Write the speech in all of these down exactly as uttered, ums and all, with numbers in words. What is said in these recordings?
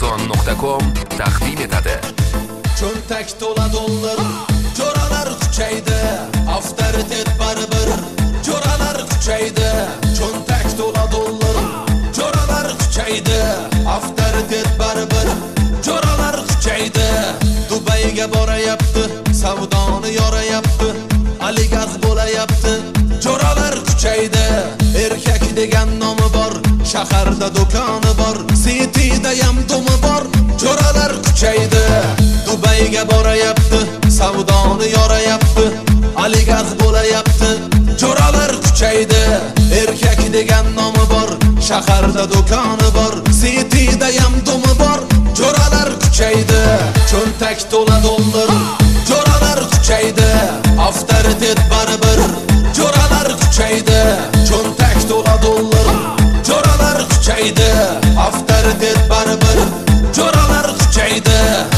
auksion nuqta com taqdim etadi. Cho'ntak to'la dollar, jo'ralar kuchaydi, avtoritet baribir, jo'ralar kuchaydi. Cho'ntak to'la dollar, jo'ralar kuchaydi, avtoritet baribir, jo'ralar kuchaydi. Dubayga borayapti, savdoni yorayapti, oligarx bo'layapti, jo'ralar kuchaydi. Erkak degan nomi bor, shaharda do'koni bor, Cityda ham do'mi bor, jo'ralar kuchaydi. Dubayga borayapti, savdoni yorayapti, oligarx bo'layapti, jo'ralar kuchaydi. Erkak degan nomi bor, shaharda do'koni bor, Cityda ham do'mi bor, jo'ralar kuchaydi. Cho'ntak to'la dollar, jo'ralar kuchaydi, avtoritet baribir, jo'ralar kuchaydi. Cho'ntak to'la dollar, jo'ralar kuchaydi, avtoritet baribir, jo'ralar kuchaydi.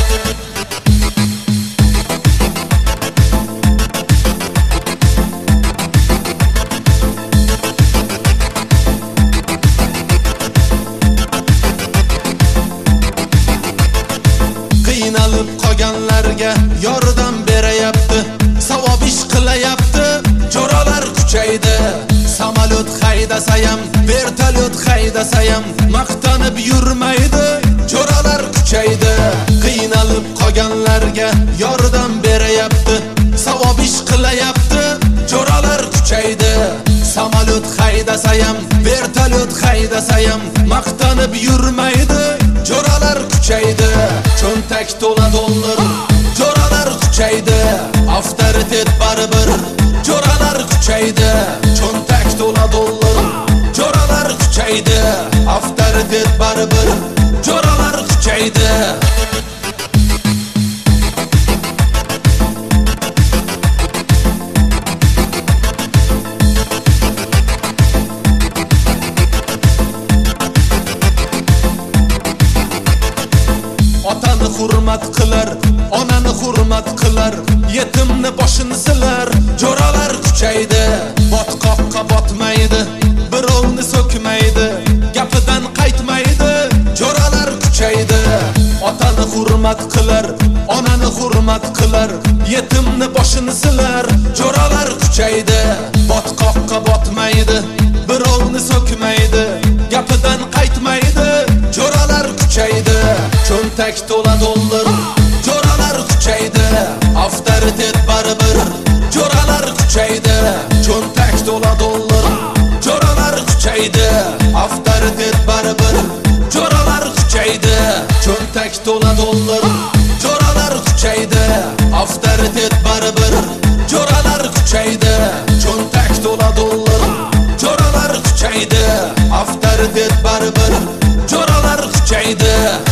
Qiynalib qolganlarga yordam berayapti, savob ish qilayapti, jo'ralar kuchaydi. Samolyot haydasa ham, vertolyot haydasa ham maqtanib yurmaydi, jo'ralar kuchaydi. Qiynalib qolganlarga yordam berayapti, savob ish qilayapti, jo'ralar kuchaydi. Samolyot haydasa ham, vertolyot haydasa ham maqtanib yurmaydi, jo'ralar kuchaydi. Cho'ntak to'la dollar, jo'ralar kuchaydi, avtoritet baribir, jo'ralar kuchaydi. Cho'ntak to'la dollar, jo'ralar kuchaydi, avtoritet baribir, jo'ralar kuchaydi. Otani hurmat qilar, onani hurmat qilar, yetimni boshini silar, jo'ralar kuchaydi. Botqoqqa botmaydi, birovni so'kmaydi, gapidan qaytmaydi, jo'ralar kuchaydi. Otani hurmat qilar, onani hurmat qilar, yetimni boshini silar, jo'ralar kuchaydi. Botqoqqa botmaydi, birovni so'kmaydi, gapidan qaytmaydi, jo'ralar kuchaydi. Cho'ntak to'la dollar, jo'ralar kuchaydi, avtoritet baribir, jo'ralar kuchaydi. Cho'ntak to'la dollar, jo'ralar kuchaydi, avtoritet baribir, jo'ralar kuchaydi. Cho'ntak to'la dollar, jo'ralar kuchaydi, avtoritet baribir, jo'ralar kuchaydi. Cho'ntak to'la dollar, jo'ralar kuchaydi, avtoritet baribir, jo'ralar kuchaydi.